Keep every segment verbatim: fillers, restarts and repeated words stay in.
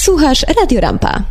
Słuchasz Radio Rampa.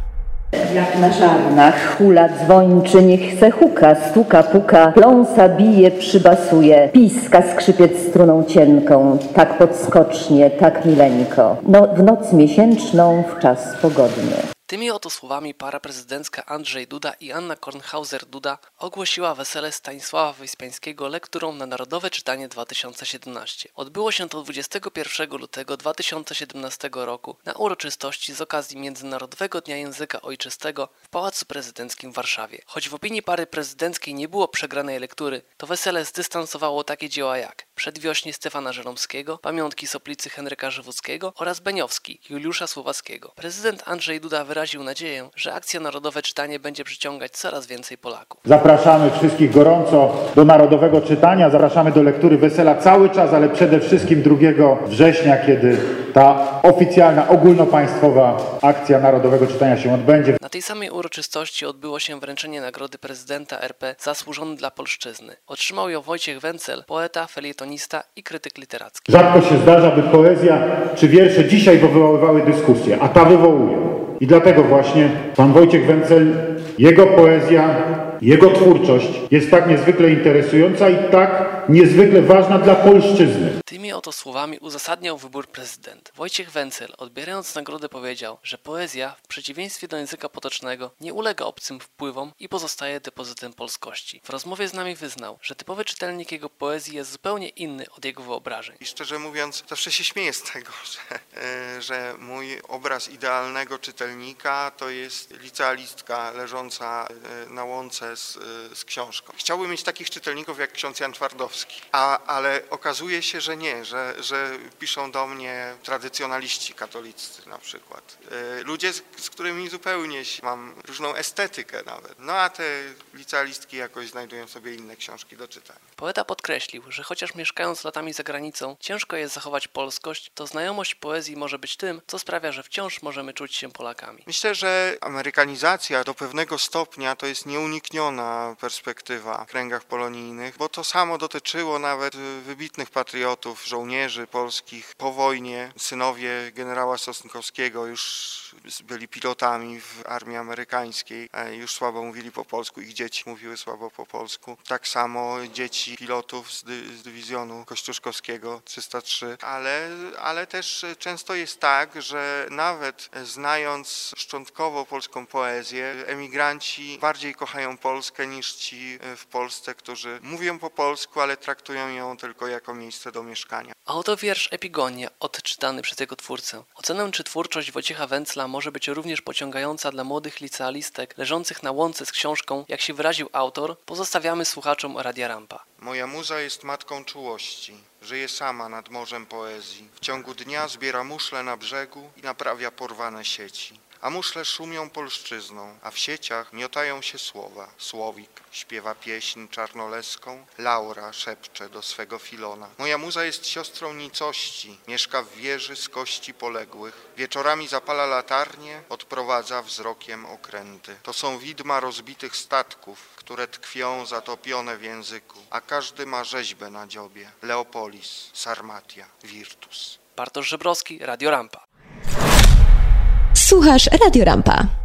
Jak na żarnach hula dzwończy, niech se huka, stuka, puka, pląsa bije, przybasuje, piska skrzypiec struną cienką, tak podskocznie, tak mileńko, no w noc miesięczną, w czas pogodny. Tymi oto słowami para prezydencka Andrzej Duda i Anna Kornhauser-Duda ogłosiła wesele Stanisława Wyspiańskiego lekturą na Narodowe Czytanie dwa tysiące siedemnaście. Odbyło się to dwudziestego pierwszego lutego dwa tysiące siedemnastego roku na uroczystości z okazji Międzynarodowego Dnia Języka Ojczystego w Pałacu Prezydenckim w Warszawie. Choć w opinii pary prezydenckiej nie było przegranej lektury, to wesele zdystansowało takie dzieła jak Przedwiośnie Stefana Żeromskiego, Pamiątki Soplicy Henryka Żywuckiego oraz Beniowski Juliusza Słowackiego. Prezydent Andrzej Duda wyraził nadzieję, że akcja Narodowe Czytanie będzie przyciągać coraz więcej Polaków. Zapraszamy wszystkich gorąco do Narodowego Czytania, zapraszamy do lektury wesela cały czas, ale przede wszystkim drugiego września, kiedy ta oficjalna, ogólnopaństwowa akcja Narodowego Czytania się odbędzie. Na tej samej uroczystości odbyło się wręczenie Nagrody Prezydenta R P Zasłużony dla Polszczyzny. Otrzymał ją Wojciech Wencel, poeta, felietonista i krytyk literacki. Rzadko się zdarza, by poezja czy wiersze dzisiaj wywoływały dyskusję, a ta wywołuje. I dlatego właśnie pan Wojciech Wencel, jego poezja, jego twórczość jest tak niezwykle interesująca i tak niezwykle ważna dla polszczyzny. Tymi oto słowami uzasadniał wybór prezydent. Wojciech Wencel, odbierając nagrodę, powiedział, że poezja, w przeciwieństwie do języka potocznego, nie ulega obcym wpływom i pozostaje depozytem polskości. W rozmowie z nami wyznał, że typowy czytelnik jego poezji jest zupełnie inny od jego wyobrażeń. I szczerze mówiąc, zawsze się śmieję z tego, że, że mój obraz idealnego czytelnika to jest licealistka leżąca na łące z, z książką. Chciałbym mieć takich czytelników jak ksiądz Jan Twardowski, a, ale okazuje się, że nie, że, że piszą do mnie tradycjonaliści katolicy na przykład. Ludzie, z, z którymi zupełnie mam różną estetykę nawet. No a te licealistki jakoś znajdują sobie inne książki do czytania. Poeta podkreślił, że chociaż mieszkając latami za granicą, ciężko jest zachować polskość, to znajomość poezji może być tym, co sprawia, że wciąż możemy czuć się Polakami. Myślę, że amerykanizacja do pewnego stopnia to jest nieunikniona perspektywa w kręgach polonijnych, bo to samo dotyczyło nawet wybitnych patriotów, żołnierzy polskich po wojnie. Synowie generała Sosnkowskiego już byli pilotami w armii amerykańskiej, już słabo mówili po polsku, ich dzieci mówiły słabo po polsku. Tak samo dzieci pilotów z, dy, z dywizjonu kościuszkowskiego trzysta trzy, ale, ale też często jest tak, że nawet znając szczątkowo polską poezję, emigranci bardziej kochają Polskę niż ci w Polsce, którzy mówią po polsku, ale traktują ją tylko jako miejsce do mieszkania. A oto wiersz Epigonia, odczytany przez jego twórcę. Ocenę, czy twórczość Wojciecha Wencla może być również pociągająca dla młodych licealistek leżących na łące z książką, jak się wyraził autor, pozostawiamy słuchaczom Radia Rampa. Moja muza jest matką czułości. Żyje sama nad morzem poezji. W ciągu dnia zbiera muszle na brzegu i naprawia porwane sieci. A muszle szumią polszczyzną, a w sieciach miotają się słowa. Słowik śpiewa pieśń czarnoleską, Laura szepcze do swego Filona. Moja muza jest siostrą nicości, mieszka w wieży z kości poległych. Wieczorami zapala latarnię, odprowadza wzrokiem okręty. To są widma rozbitych statków, które tkwią zatopione w języku, a każdy ma rzeźbę na dziobie. Leopolis, Sarmatia, Virtus. Bartosz Żebrowski, Radio Rampa. Słuchasz Radio Rampa.